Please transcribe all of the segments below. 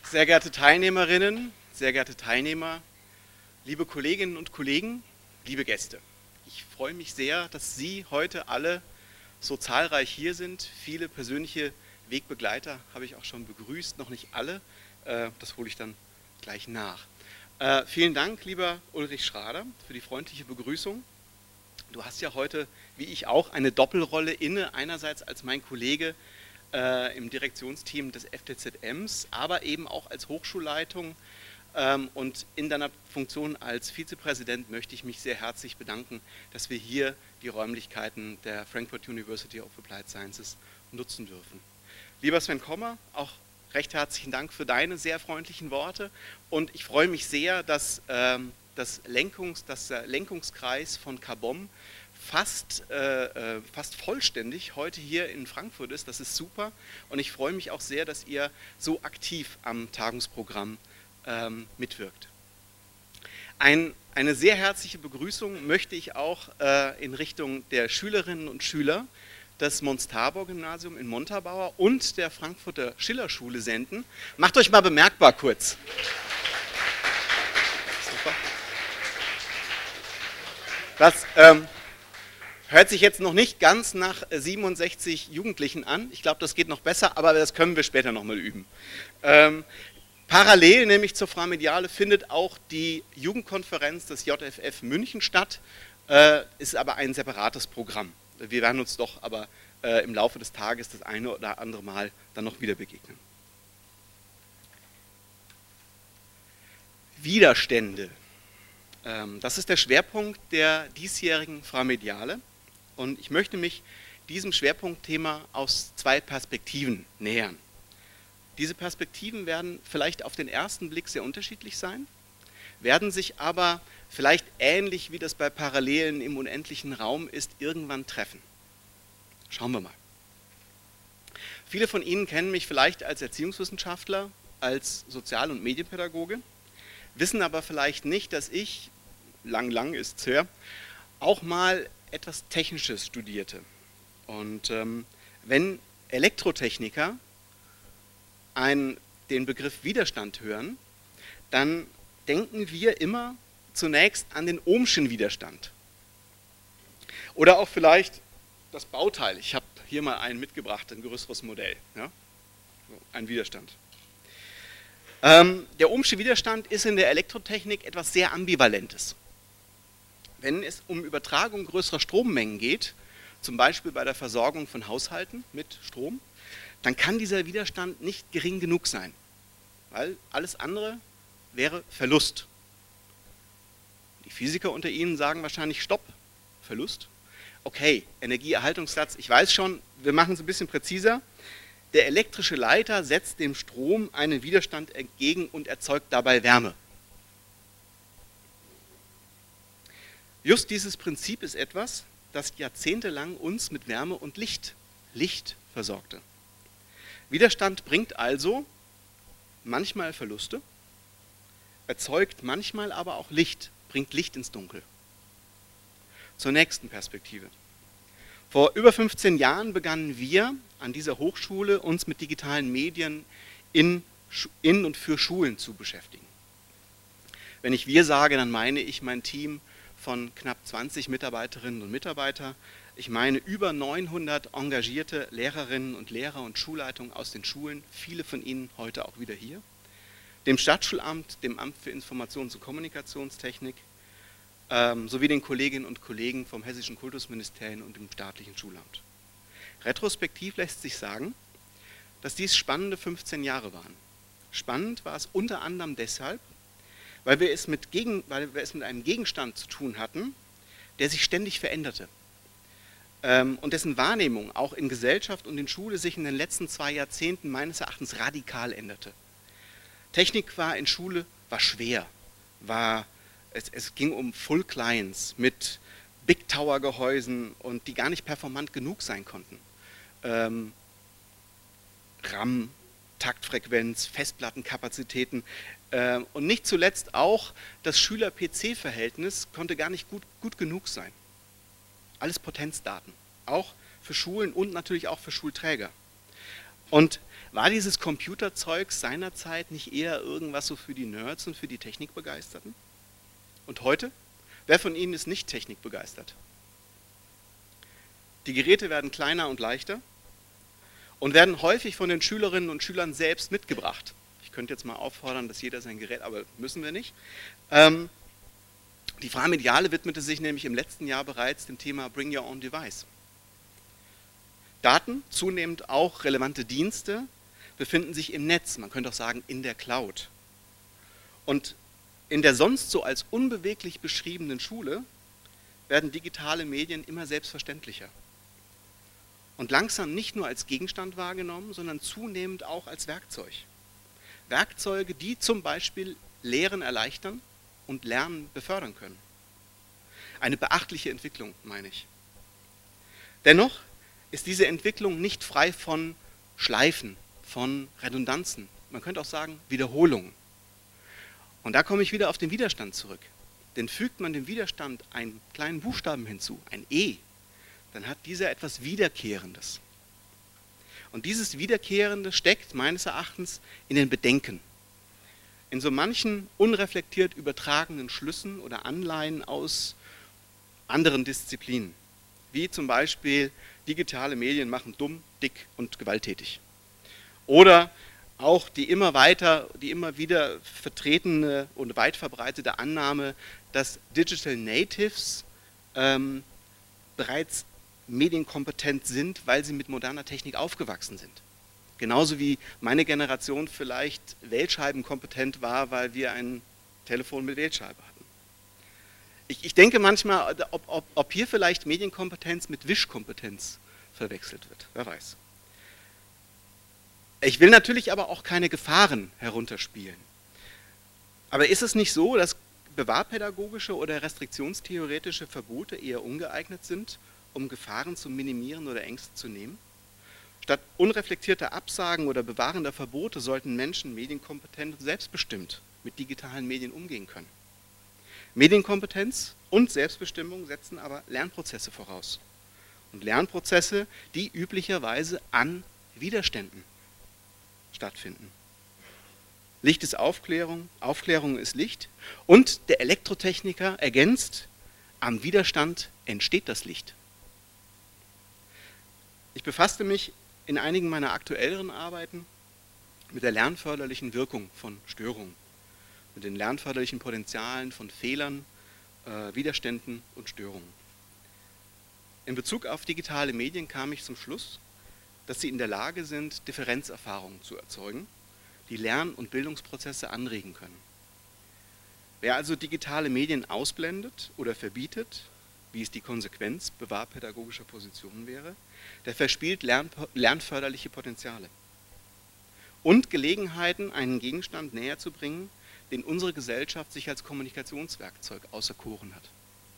Sehr geehrte Teilnehmerinnen, sehr geehrte Teilnehmer, liebe Kolleginnen und Kollegen, liebe Gäste. Ich freue mich sehr, dass Sie heute alle so zahlreich hier sind. Viele persönliche Wegbegleiter habe ich auch schon begrüßt, noch nicht alle. Das hole ich dann gleich nach. Vielen Dank, lieber Ulrich Schrader, für die freundliche Begrüßung. Du hast ja heute, wie ich auch, eine Doppelrolle inne. Einerseits als mein Kollege im Direktionsteam des FTZMs, aber eben auch als Hochschulleitung. Und in deiner Funktion als Vizepräsident möchte ich mich sehr herzlich bedanken, dass wir hier die Räumlichkeiten der Frankfurt University of Applied Sciences nutzen dürfen. Lieber Sven Kommer, auch recht herzlichen Dank für deine sehr freundlichen Worte. Und ich freue mich sehr, dass der Lenkungskreis von KABOM fast vollständig heute hier in Frankfurt ist. Das ist super und ich freue mich auch sehr, dass ihr so aktiv am Tagungsprogramm mitwirkt. Eine sehr herzliche Begrüßung möchte ich auch in Richtung der Schülerinnen und Schüler des Mons-Tabor-Gymnasium in Montabaur und der Frankfurter Schillerschule senden. Macht euch mal bemerkbar kurz. Super. Das hört sich jetzt noch nicht ganz nach 67 Jugendlichen an. Ich glaube, das geht noch besser, aber das können wir später nochmal üben. Parallel, nämlich zur Framediale, findet auch die Jugendkonferenz des JFF München statt, ist aber ein separates Programm. Wir werden uns doch aber im Laufe des Tages das eine oder andere Mal dann noch wieder begegnen. Widerstände. Das ist der Schwerpunkt der diesjährigen Framediale. Und ich möchte mich diesem Schwerpunktthema aus zwei Perspektiven nähern. Diese Perspektiven werden vielleicht auf den ersten Blick sehr unterschiedlich sein, werden sich aber vielleicht ähnlich wie das bei Parallelen im unendlichen Raum ist, irgendwann treffen. Schauen wir mal. Viele von Ihnen kennen mich vielleicht als Erziehungswissenschaftler, als Sozial- und Medienpädagoge, wissen aber vielleicht nicht, dass ich, lang ist's her, auch mal etwas Technisches studierte. Und wenn Elektrotechniker den Begriff Widerstand hören, dann denken wir immer zunächst an den Ohmschen Widerstand. Oder auch vielleicht das Bauteil. Ich habe hier mal einen mitgebracht, ein größeres Modell. Ja? Ein Widerstand. Der Ohmsche Widerstand ist in der Elektrotechnik etwas sehr Ambivalentes. Wenn es um Übertragung größerer Strommengen geht, zum Beispiel bei der Versorgung von Haushalten mit Strom, dann kann dieser Widerstand nicht gering genug sein, weil alles andere wäre Verlust. Die Physiker unter Ihnen sagen wahrscheinlich Stopp, Verlust. Okay, Energieerhaltungssatz, ich weiß schon, wir machen es ein bisschen präziser. Der elektrische Leiter setzt dem Strom einen Widerstand entgegen und erzeugt dabei Wärme. Just dieses Prinzip ist etwas, das jahrzehntelang uns mit Wärme und Licht versorgte. Widerstand bringt also manchmal Verluste, erzeugt manchmal aber auch Licht, bringt Licht ins Dunkel. Zur nächsten Perspektive. Vor über 15 Jahren begannen wir an dieser Hochschule uns mit digitalen Medien in und für Schulen zu beschäftigen. Wenn ich wir sage, dann meine ich mein Team von knapp 20 Mitarbeiterinnen und Mitarbeitern. Ich meine über 900 engagierte Lehrerinnen und Lehrer und Schulleitungen aus den Schulen, viele von Ihnen heute auch wieder hier, dem Stadtschulamt, dem Amt für Informations- und Kommunikationstechnik, sowie den Kolleginnen und Kollegen vom Hessischen Kultusministerium und dem staatlichen Schulamt. Retrospektiv lässt sich sagen, dass dies spannende 15 Jahre waren. Spannend war es unter anderem deshalb, weil wir es mit einem Gegenstand zu tun hatten, der sich ständig veränderte und dessen Wahrnehmung auch in Gesellschaft und in Schule sich in den letzten 2 Jahrzehnten meines Erachtens radikal änderte. Technik war in Schule schwer, es ging um Full Clients mit Big Tower Gehäusen und die gar nicht performant genug sein konnten. RAM, Taktfrequenz, Festplattenkapazitäten und nicht zuletzt auch das Schüler-PC-Verhältnis konnte gar nicht gut genug sein. Alles Potenzdaten, auch für Schulen und natürlich auch für Schulträger. Und war dieses Computerzeug seinerzeit nicht eher irgendwas so für die Nerds und für die Technikbegeisterten? Und heute? Wer von Ihnen ist nicht technikbegeistert? Die Geräte werden kleiner und leichter und werden häufig von den Schülerinnen und Schülern selbst mitgebracht. Ich könnte jetzt mal auffordern, dass jeder sein Gerät, aber müssen wir nicht. Die Freie Mediale widmete sich nämlich im letzten Jahr bereits dem Thema Bring Your Own Device. Daten, zunehmend auch relevante Dienste, befinden sich im Netz, man könnte auch sagen in der Cloud. Und in der sonst so als unbeweglich beschriebenen Schule werden digitale Medien immer selbstverständlicher. Und langsam nicht nur als Gegenstand wahrgenommen, sondern zunehmend auch als Werkzeug. Werkzeuge, die zum Beispiel Lehren erleichtern und Lernen befördern können. Eine beachtliche Entwicklung, meine ich. Dennoch ist diese Entwicklung nicht frei von Schleifen, von Redundanzen. Man könnte auch sagen Wiederholungen. Und da komme ich wieder auf den Widerstand zurück. Denn fügt man dem Widerstand einen kleinen Buchstaben hinzu, ein E, dann hat dieser etwas Wiederkehrendes. Und dieses Wiederkehrende steckt meines Erachtens in den Bedenken. In so manchen unreflektiert übertragenen Schlüssen oder Anleihen aus anderen Disziplinen. Wie zum Beispiel, digitale Medien machen dumm, dick und gewalttätig. Oder auch die immer wieder vertretene und weit verbreitete Annahme, dass Digital Natives bereits medienkompetent sind, weil sie mit moderner Technik aufgewachsen sind. Genauso wie meine Generation vielleicht Wählscheibenkompetent war, weil wir ein Telefon mit Wählscheibe hatten. Ich denke manchmal, ob hier vielleicht Medienkompetenz mit Wischkompetenz verwechselt wird. Wer weiß. Ich will natürlich aber auch keine Gefahren herunterspielen. Aber ist es nicht so, dass bewahrpädagogische oder restriktionstheoretische Verbote eher ungeeignet sind, um Gefahren zu minimieren oder Ängste zu nehmen? Statt unreflektierter Absagen oder bewahrender Verbote sollten Menschen medienkompetent und selbstbestimmt mit digitalen Medien umgehen können. Medienkompetenz und Selbstbestimmung setzen aber Lernprozesse voraus. Und Lernprozesse, die üblicherweise an Widerständen stattfinden. Licht ist Aufklärung, Aufklärung ist Licht. Und der Elektrotechniker ergänzt, am Widerstand entsteht das Licht. Ich befasste mich in einigen meiner aktuelleren Arbeiten mit der lernförderlichen Wirkung von Störungen, mit den lernförderlichen Potenzialen von Fehlern, Widerständen und Störungen. In Bezug auf digitale Medien kam ich zum Schluss, dass sie in der Lage sind, Differenzerfahrungen zu erzeugen, die Lern- und Bildungsprozesse anregen können. Wer also digitale Medien ausblendet oder verbietet, wie es die Konsequenz bewahrpädagogischer Positionen wäre, der verspielt lernförderliche Potenziale und Gelegenheiten, einen Gegenstand näher zu bringen, den unsere Gesellschaft sich als Kommunikationswerkzeug auserkoren hat.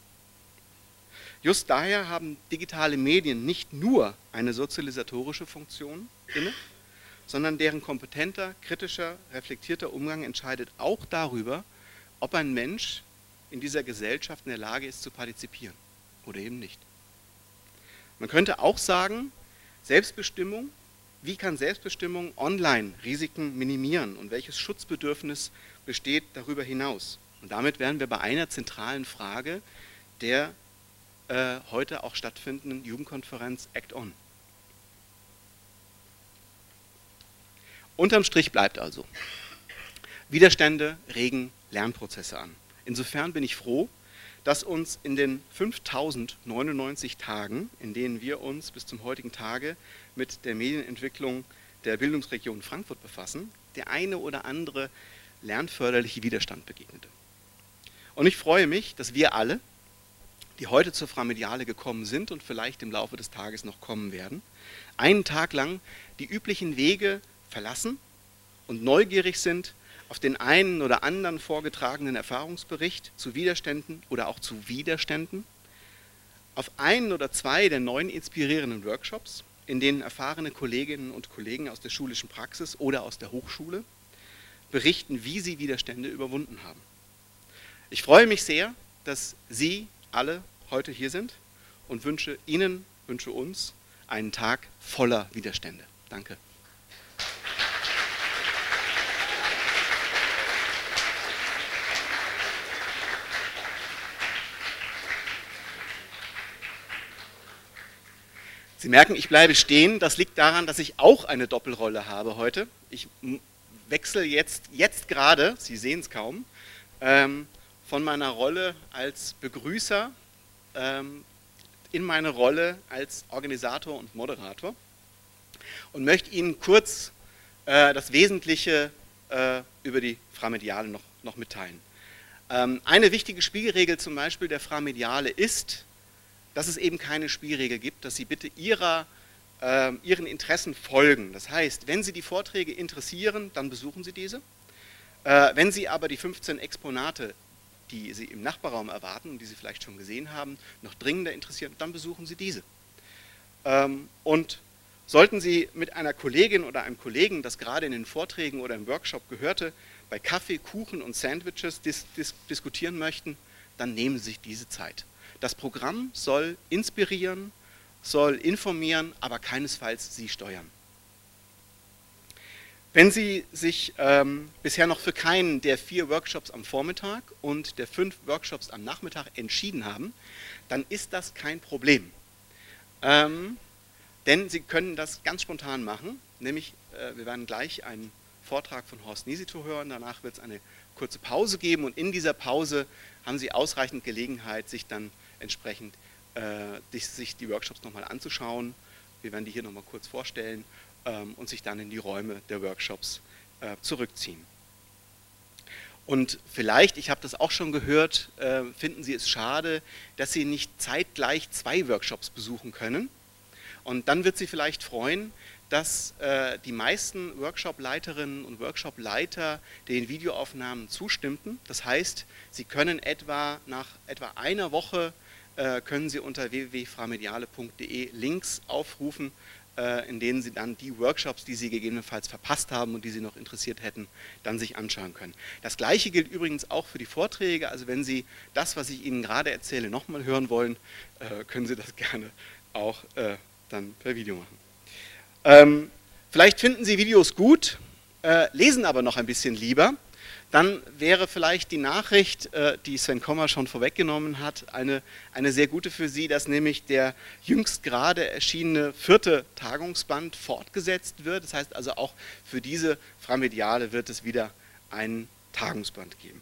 Just daher haben digitale Medien nicht nur eine sozialisatorische Funktion inne, sondern deren kompetenter, kritischer, reflektierter Umgang entscheidet auch darüber, ob ein Mensch in dieser Gesellschaft in der Lage ist zu partizipieren oder eben nicht. Man könnte auch sagen, Selbstbestimmung, wie kann Selbstbestimmung online Risiken minimieren und welches Schutzbedürfnis besteht darüber hinaus? Und damit wären wir bei einer zentralen Frage der heute auch stattfindenden Jugendkonferenz Act On. Unterm Strich bleibt also, Widerstände regen Lernprozesse an. Insofern bin ich froh, dass uns in den 5099 Tagen, in denen wir uns bis zum heutigen Tage mit der Medienentwicklung der Bildungsregion Frankfurt befassen, der eine oder andere lernförderliche Widerstand begegnete. Und ich freue mich, dass wir alle, die heute zur Freie Mediale gekommen sind und vielleicht im Laufe des Tages noch kommen werden, einen Tag lang die üblichen Wege verlassen und neugierig sind auf den einen oder anderen vorgetragenen Erfahrungsbericht zu Widerständen oder auch zu Widerständen, auf einen oder zwei der neuen inspirierenden Workshops, in denen erfahrene Kolleginnen und Kollegen aus der schulischen Praxis oder aus der Hochschule berichten, wie sie Widerstände überwunden haben. Ich freue mich sehr, dass Sie alle heute hier sind und wünsche Ihnen, wünsche uns einen Tag voller Widerstände. Danke. Sie merken, ich bleibe stehen. Das liegt daran, dass ich auch eine Doppelrolle habe heute. Ich wechsle jetzt gerade, Sie sehen es kaum, von meiner Rolle als Begrüßer in meine Rolle als Organisator und Moderator und möchte Ihnen kurz das Wesentliche über die Framediale noch mitteilen. Eine wichtige Spielregel zum Beispiel der Framediale ist, dass es eben keine Spielregel gibt, dass Sie bitte Ihren Interessen folgen. Das heißt, wenn Sie die Vorträge interessieren, dann besuchen Sie diese. Wenn Sie aber die 15 Exponate, die Sie im Nachbarraum erwarten und die Sie vielleicht schon gesehen haben, noch dringender interessieren, dann besuchen Sie diese. Und sollten Sie mit einer Kollegin oder einem Kollegen, das gerade in den Vorträgen oder im Workshop gehörte, bei Kaffee, Kuchen und Sandwiches diskutieren möchten, dann nehmen Sie sich diese Zeit. Das Programm soll inspirieren, soll informieren, aber keinesfalls Sie steuern. Wenn Sie sich bisher noch für keinen der 4 Workshops am Vormittag und der 5 Workshops am Nachmittag entschieden haben, dann ist das kein Problem. Denn Sie können das ganz spontan machen, nämlich wir werden gleich einen Vortrag von Horst Nisito hören, danach wird es eine kurze Pause geben und in dieser Pause haben Sie ausreichend Gelegenheit, sich dann entsprechend sich die Workshops nochmal anzuschauen. Wir werden die hier nochmal kurz vorstellen und sich dann in die Räume der Workshops zurückziehen. Und vielleicht, ich habe das auch schon gehört, finden Sie es schade, dass Sie nicht zeitgleich 2 Workshops besuchen können. Und dann wird Sie vielleicht freuen, dass die meisten Workshop-Leiterinnen und Workshop-Leiter den Videoaufnahmen zustimmten. Das heißt, Sie können nach etwa einer Woche können Sie unter www.framediale.de Links aufrufen, in denen Sie dann die Workshops, die Sie gegebenenfalls verpasst haben und die Sie noch interessiert hätten, dann sich anschauen können. Das Gleiche gilt übrigens auch für die Vorträge. Also wenn Sie das, was ich Ihnen gerade erzähle, nochmal hören wollen, können Sie das gerne auch dann per Video machen. Vielleicht finden Sie Videos gut, lesen aber noch ein bisschen lieber. Dann wäre vielleicht die Nachricht, die Sven Kommer schon vorweggenommen hat, eine sehr gute für Sie, dass nämlich der jüngst gerade erschienene 4. Tagungsband fortgesetzt wird. Das heißt also auch für diese Framediale wird es wieder einen Tagungsband geben.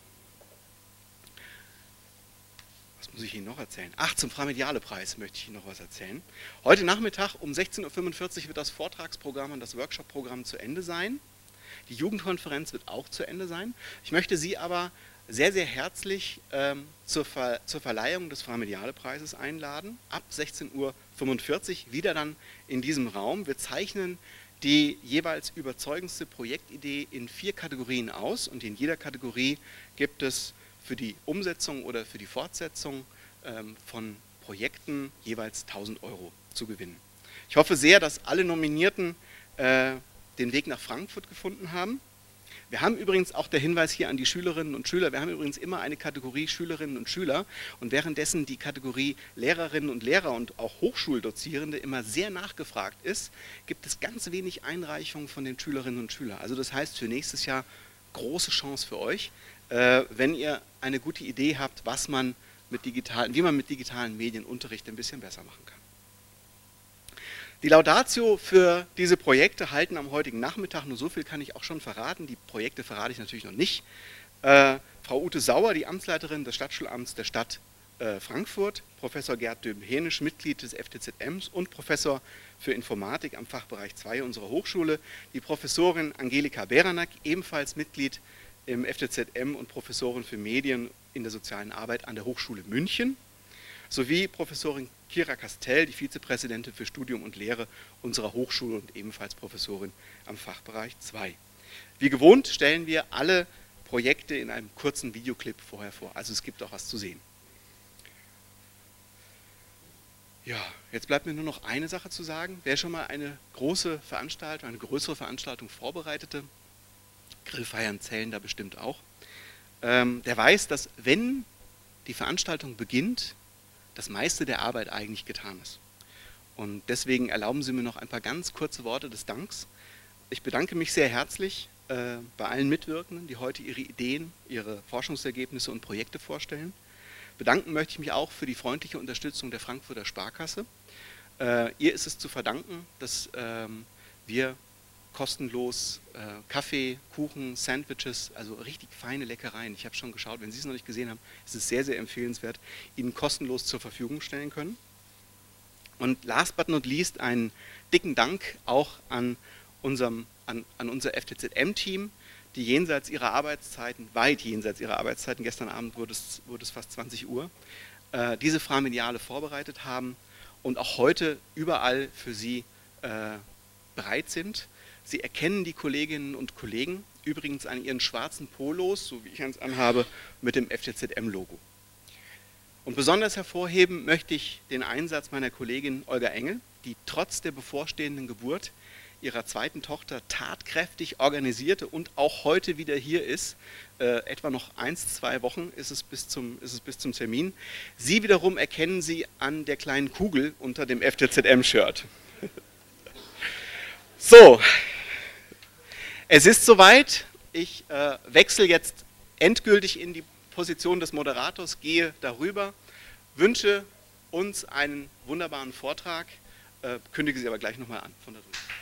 Was muss ich Ihnen noch erzählen? Ach, zum Framediale-Preis möchte ich Ihnen noch was erzählen. Heute Nachmittag um 16:45 Uhr wird das Vortragsprogramm und das Workshop-Programm zu Ende sein. Die Jugendkonferenz wird auch zu Ende sein. Ich möchte Sie aber sehr, sehr herzlich zur Verleihung des Framediale-Preises einladen. Ab 16:45 Uhr wieder dann in diesem Raum. Wir zeichnen die jeweils überzeugendste Projektidee in 4 Kategorien aus und in jeder Kategorie gibt es für die Umsetzung oder für die Fortsetzung von Projekten jeweils 1.000 € zu gewinnen. Ich hoffe sehr, dass alle Nominierten den Weg nach Frankfurt gefunden haben. Wir haben übrigens auch der Hinweis hier an die Schülerinnen und Schüler, wir haben übrigens immer eine Kategorie Schülerinnen und Schüler und währenddessen die Kategorie Lehrerinnen und Lehrer und auch Hochschuldozierende immer sehr nachgefragt ist, gibt es ganz wenig Einreichungen von den Schülerinnen und Schülern. Also das heißt für nächstes Jahr große Chance für euch, wenn ihr eine gute Idee habt, wie man mit digitalen Medien Unterricht ein bisschen besser machen kann. Die Laudatio für diese Projekte halten am heutigen Nachmittag, nur so viel kann ich auch schon verraten, die Projekte verrate ich natürlich noch nicht. Frau Ute Sauer, die Amtsleiterin des Stadtschulamts der Stadt Frankfurt, Professor Gerd Döben-Henisch, Mitglied des FTZMs und Professor für Informatik am Fachbereich 2 unserer Hochschule, die Professorin Angelika Beranek, ebenfalls Mitglied im FTZM und Professorin für Medien in der sozialen Arbeit an der Hochschule München, sowie Professorin Kira Castell, die Vizepräsidentin für Studium und Lehre unserer Hochschule und ebenfalls Professorin am Fachbereich 2. Wie gewohnt stellen wir alle Projekte in einem kurzen Videoclip vorher vor, also es gibt auch was zu sehen. Ja, jetzt bleibt mir nur noch eine Sache zu sagen. Wer schon mal eine große Veranstaltung, eine größere Veranstaltung vorbereitete, Grillfeiern zählen da bestimmt auch, der weiß, dass wenn die Veranstaltung beginnt, das meiste der Arbeit eigentlich getan ist. Und deswegen erlauben Sie mir noch ein paar ganz kurze Worte des Danks. Ich bedanke mich sehr herzlich bei allen Mitwirkenden, die heute ihre Ideen, ihre Forschungsergebnisse und Projekte vorstellen. Bedanken möchte ich mich auch für die freundliche Unterstützung der Frankfurter Sparkasse. Ihr ist es zu verdanken, dass wir kostenlos Kaffee, Kuchen, Sandwiches, also richtig feine Leckereien, ich habe schon geschaut, wenn Sie es noch nicht gesehen haben, ist es sehr, sehr empfehlenswert, Ihnen kostenlos zur Verfügung stellen können. Und last but not least einen dicken Dank auch an unser FTZM-Team, die jenseits ihrer Arbeitszeiten, weit jenseits ihrer Arbeitszeiten, gestern Abend wurde es fast 20 Uhr, diese Framediale vorbereitet haben und auch heute überall für Sie bereit sind. Sie erkennen die Kolleginnen und Kollegen übrigens an ihren schwarzen Polos, so wie ich eins anhabe, mit dem FTZM-Logo. Und besonders hervorheben möchte ich den Einsatz meiner Kollegin Olga Engel, die trotz der bevorstehenden Geburt ihrer zweiten Tochter tatkräftig organisierte und auch heute wieder hier ist. Etwa noch 1-2 Wochen ist es bis zum Termin. Sie wiederum erkennen Sie an der kleinen Kugel unter dem FTZM-Shirt. So, es ist soweit. Ich wechsle jetzt endgültig in die Position des Moderators, gehe darüber, wünsche uns einen wunderbaren Vortrag, kündige Sie aber gleich nochmal an von da drüben.